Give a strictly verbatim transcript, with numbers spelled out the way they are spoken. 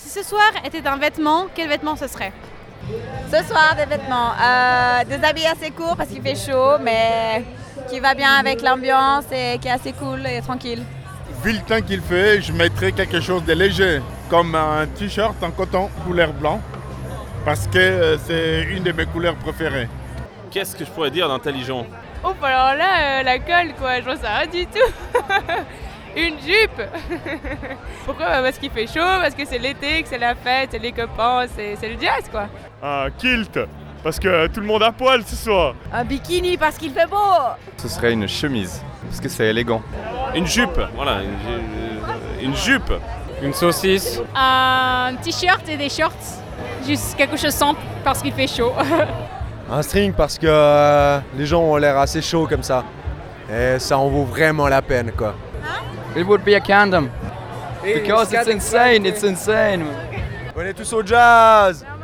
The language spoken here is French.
Si ce soir était un vêtement, quel vêtement ce serait? Ce soir, des vêtements. Euh, des habits assez courts parce qu'il fait chaud, mais qui va bien avec l'ambiance et qui est assez cool et tranquille. Vu le temps qu'il fait, je mettrais quelque chose de léger, comme un t-shirt en coton couleur blanc, parce que euh, c'est une de mes couleurs préférées. Qu'est-ce que je pourrais dire d'intelligent? Oh, alors là, euh, la colle, quoi, je vois ça rien du tout. Une jupe. Pourquoi? Bah parce qu'il fait chaud, parce que c'est l'été, que c'est la fête, c'est les copains, c'est, c'est le jazz, quoi. Un kilt, parce que tout le monde a poil ce soir. Un bikini parce qu'il fait beau. Ce serait une chemise, parce que c'est élégant. Une jupe, voilà, une, une jupe. Une saucisse. Un t-shirt et des shorts. Juste quelque chose simple parce qu'il fait chaud. Un string parce que euh, les gens ont l'air assez chauds comme ça. Et ça en vaut vraiment la peine, quoi. It would be a condom. Because it's insane, it's insane. On est tous au jazz.